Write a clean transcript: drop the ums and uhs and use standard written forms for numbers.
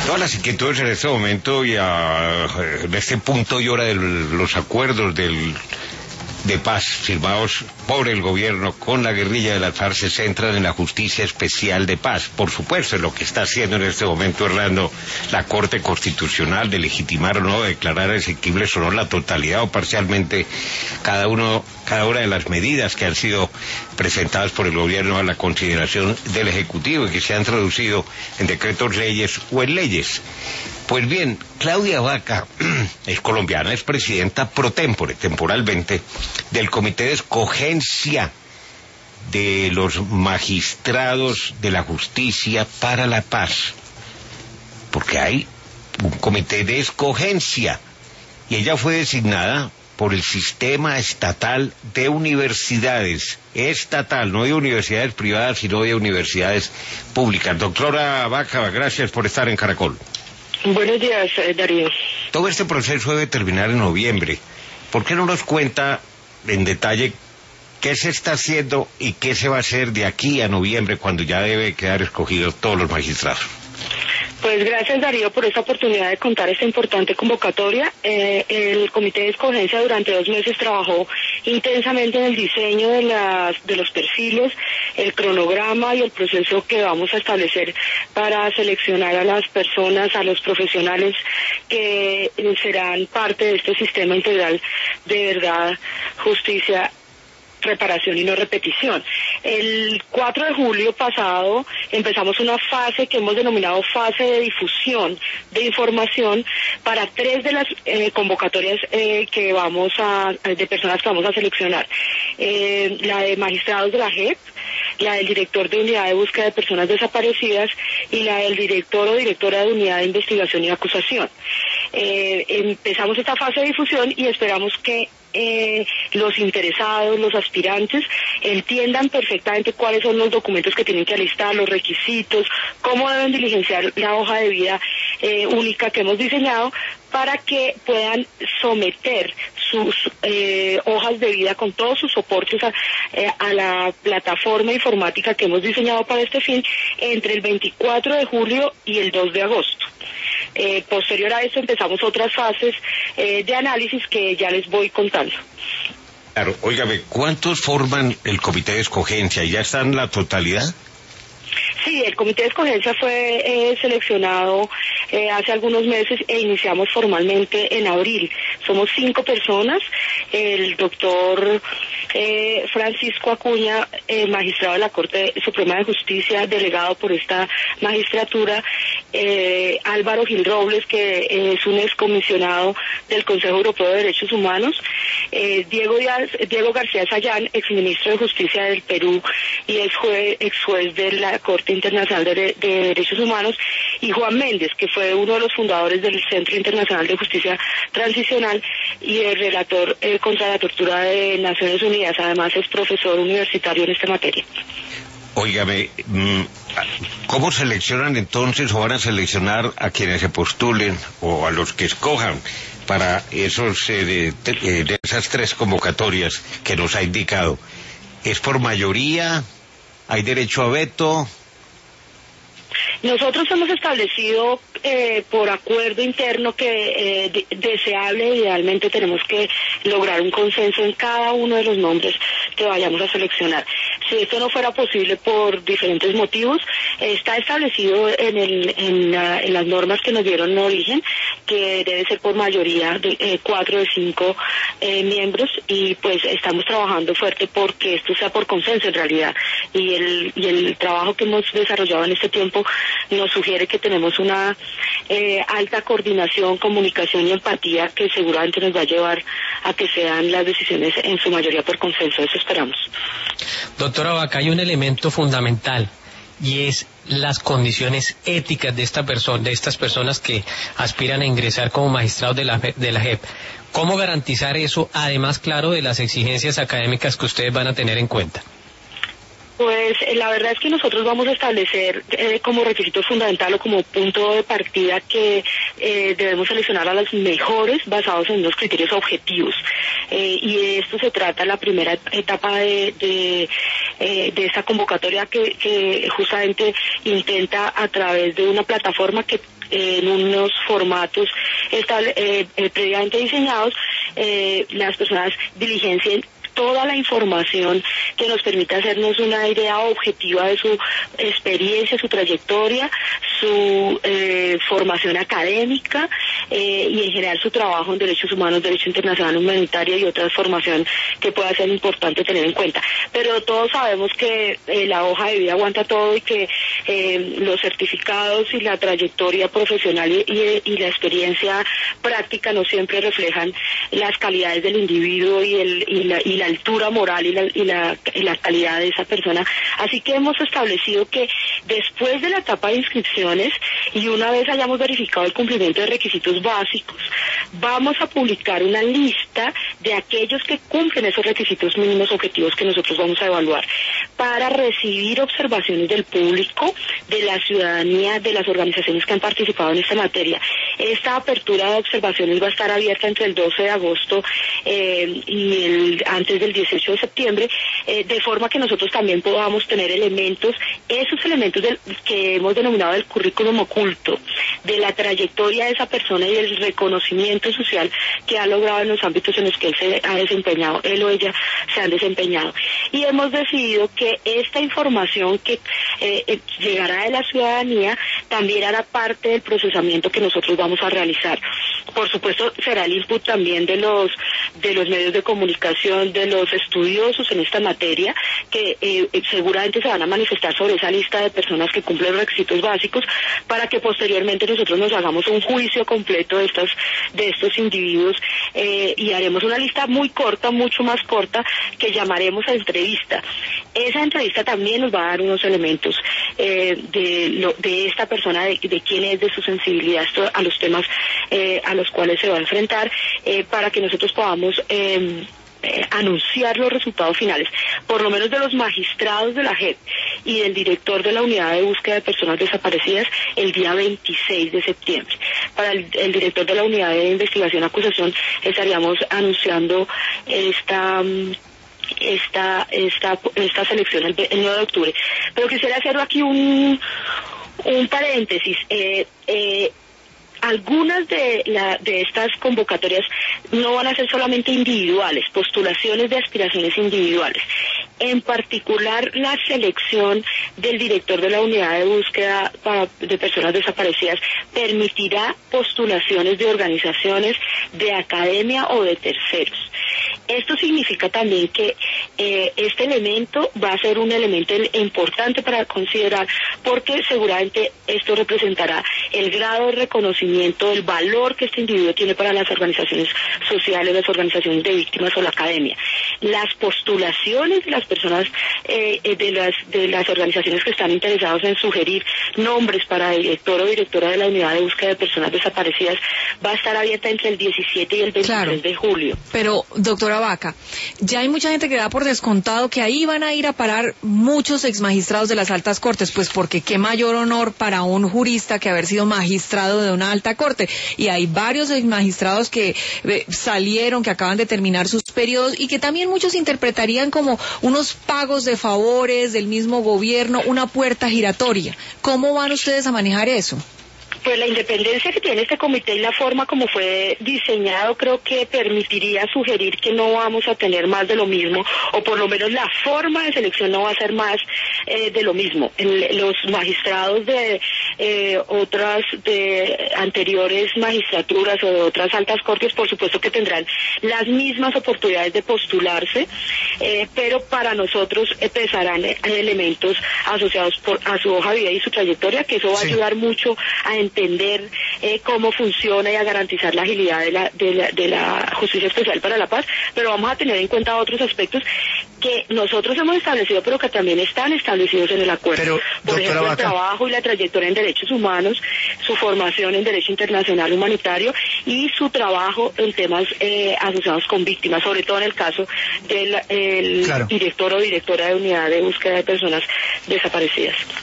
Todas las inquietudes en este momento en este punto y hora de los acuerdos de paz firmados por el gobierno con la guerrilla de las FARC se centran en la justicia especial de paz. Por supuesto, es lo que está haciendo en este momento Hernando la Corte Constitucional, de legitimar o no, de declarar exequibles o no la totalidad o parcialmente cada una de las medidas que han sido presentadas por el gobierno a la consideración del Ejecutivo y que se han traducido en decretos leyes o en leyes. Pues bien, Claudia Vaca es colombiana, es presidenta pro tempore, temporalmente, del Comité de Escogencia de los Magistrados de la Justicia para la Paz, porque hay un comité de escogencia, y ella fue designada por el sistema estatal de universidades, estatal, no de universidades privadas, sino de universidades públicas. Doctora Vaca, gracias por estar en Caracol. Buenos días, Darío. Todo este proceso debe terminar en noviembre. ¿Por qué no nos cuenta en detalle qué se está haciendo y qué se va a hacer de aquí a noviembre, cuando ya debe quedar escogidos todos los magistrados? Pues gracias, Darío, por esta oportunidad de contar esta importante convocatoria. El Comité de Escogencia durante 2 meses trabajó intensamente en el diseño de los perfiles, el cronograma y el proceso que vamos a establecer para seleccionar a las personas, a los profesionales que serán parte de este sistema integral de verdad, justicia, reparación y no repetición. El 4 de julio pasado empezamos una fase que hemos denominado fase de difusión de información para 3 de las convocatorias de personas que vamos a seleccionar. La de magistrados de la JEP, la del director de unidad de búsqueda de personas desaparecidas y la del director o directora de unidad de investigación y acusación. Empezamos esta fase de difusión y esperamos que los interesados, los aspirantes, entiendan perfectamente cuáles son los documentos que tienen que alistar, los requisitos, cómo deben diligenciar la hoja de vida única que hemos diseñado, para que puedan someter sus hojas de vida con todos sus soportes a la plataforma informática que hemos diseñado para este fin entre el 24 de julio y el 2 de agosto. Posterior a esto empezamos otras fases de análisis que ya les voy contando. Claro, óigame, ¿cuántos forman el Comité de Escogencia? ¿Ya están la totalidad? Sí, el Comité de Escogencia fue seleccionado hace algunos meses e iniciamos formalmente en abril. Somos 5 personas, el doctor Francisco Acuña, magistrado de la Corte Suprema de Justicia, delegado por esta magistratura, Álvaro Gil Robles, que es un excomisionado del Consejo Europeo de Derechos Humanos, Diego García Sayán, exministro de Justicia del Perú y ex juez de la Corte Internacional de Derechos Humanos, y Juan Méndez, que fue uno de los fundadores del Centro Internacional de Justicia Transicional y el relator contra la tortura de Naciones Unidas. Además es profesor universitario en esta materia. Óigame, ¿cómo seleccionan entonces o van a seleccionar a quienes se postulen o a los que escojan para de esas 3 convocatorias que nos ha indicado? ¿Es por mayoría? ¿Hay derecho a veto? Nosotros hemos establecido por acuerdo interno que deseable, idealmente tenemos que lograr un consenso en cada uno de los nombres que vayamos a seleccionar. Si esto no fuera posible por diferentes motivos, está establecido en las normas que nos dieron en origen que debe ser por mayoría de 4 de 5 miembros, y pues estamos trabajando fuerte porque esto sea por consenso en realidad, y el trabajo que hemos desarrollado en este tiempo nos sugiere que tenemos una alta coordinación, comunicación y empatía que seguramente nos va a llevar a que sean las decisiones en su mayoría por consenso. Eso esperamos. Doctora Vaca, hay un elemento fundamental y es las condiciones éticas de estas personas que aspiran a ingresar como magistrados de la JEP. ¿Cómo garantizar eso, además, claro, de las exigencias académicas que ustedes van a tener en cuenta? Pues la verdad es que nosotros vamos a establecer como requisito fundamental o como punto de partida que debemos seleccionar a los mejores basados en unos criterios objetivos. Y de esto se trata la primera etapa de de esta convocatoria que justamente intenta, a través de una plataforma que en unos formatos previamente diseñados, las personas diligencien toda la información que nos permita hacernos una idea objetiva de su experiencia, su trayectoria, su formación académica y en general su trabajo en derechos humanos, derecho internacional humanitario y otra formación que pueda ser importante tener en cuenta. Pero todos sabemos que la hoja de vida aguanta todo y que los certificados y la trayectoria profesional y la experiencia práctica no siempre reflejan las calidades del individuo y la altura moral y la calidad de esa persona. Así que hemos establecido que después de la etapa de inscripciones y una vez hayamos verificado el cumplimiento de requisitos básicos, vamos a publicar una lista de aquellos que cumplen esos requisitos mínimos objetivos que nosotros vamos a evaluar para recibir observaciones del público, de la ciudadanía, de las organizaciones que han participado en esta materia. Esta apertura de observaciones va a estar abierta entre el 12 de agosto y antes del 18 de septiembre, de forma que nosotros también podamos tener esos elementos que hemos denominado el currículum oculto, de la trayectoria de esa persona y del reconocimiento social que ha logrado en los ámbitos en los que él se ha desempeñado, él o ella se han desempeñado. Y hemos decidido que esta información que llegará de la ciudadanía también hará parte del procesamiento que nosotros vamos a realizar. Por supuesto, será el input también de los medios de comunicación, de los estudiosos en esta materia, que seguramente se van a manifestar sobre esa lista de personas que cumplen los requisitos básicos, para que posteriormente nosotros nos hagamos un juicio completo de estos individuos y haremos una lista muy corta, mucho más corta, que llamaremos a entrevista. Esa entrevista también nos va a dar unos elementos de esta persona, de quién es, de su sensibilidad a los temas a los cuales se va a enfrentar, para que nosotros podamos anunciar los resultados finales, por lo menos de los magistrados de la JEP y del director de la Unidad de Búsqueda de Personas Desaparecidas, el día 26 de septiembre. Para el director de la Unidad de Investigación y Acusación estaríamos anunciando esta selección el 9 de octubre. Pero quisiera hacer aquí un paréntesis. Algunas de estas convocatorias no van a ser solamente individuales, postulaciones de aspiraciones individuales. En particular, la selección del director de la Unidad de Búsqueda de Personas Desaparecidas permitirá postulaciones de organizaciones, de academia o de terceros. Esto significa también que este elemento va a ser un elemento importante para considerar, porque seguramente esto representará el grado de reconocimiento del valor que este individuo tiene para las organizaciones sociales, las organizaciones de víctimas o la academia. Las postulaciones de las personas, de las organizaciones que están interesadas en sugerir nombres para director o directora de la Unidad de Búsqueda de Personas Desaparecidas va a estar abierta entre el 17 y el 23 de julio. Pero, doctora Vaca, ya hay mucha gente que da por descontado que ahí van a ir a parar muchos exmagistrados de las altas cortes, pues porque qué mayor honor para un jurista que haber sido magistrado de una alta corte. Y hay varios exmagistrados que salieron, que acaban de terminar sus periodos y que también muchos interpretarían como unos pagos de favores del mismo gobierno, una puerta giratoria. ¿Cómo van ustedes a manejar eso? Pues la independencia que tiene este comité y la forma como fue diseñado creo que permitiría sugerir que no vamos a tener más de lo mismo, o por lo menos la forma de selección no va a ser más de lo mismo. Los magistrados de anteriores magistraturas o de otras altas cortes, por supuesto que tendrán las mismas oportunidades de postularse, pero para nosotros pesarán elementos asociados a su hoja de vida y su trayectoria, que eso va a ayudar mucho a entender cómo funciona y a garantizar la agilidad de la Justicia Especial para la Paz, pero vamos a tener en cuenta otros aspectos que nosotros hemos establecido, pero que también están establecidos en el acuerdo. Pero, por ejemplo, el trabajo y la trayectoria en derechos humanos, su formación en derecho internacional humanitario y su trabajo en temas asociados con víctimas, sobre todo en el caso del director o directora de Unidad de Búsqueda de Personas Desaparecidas.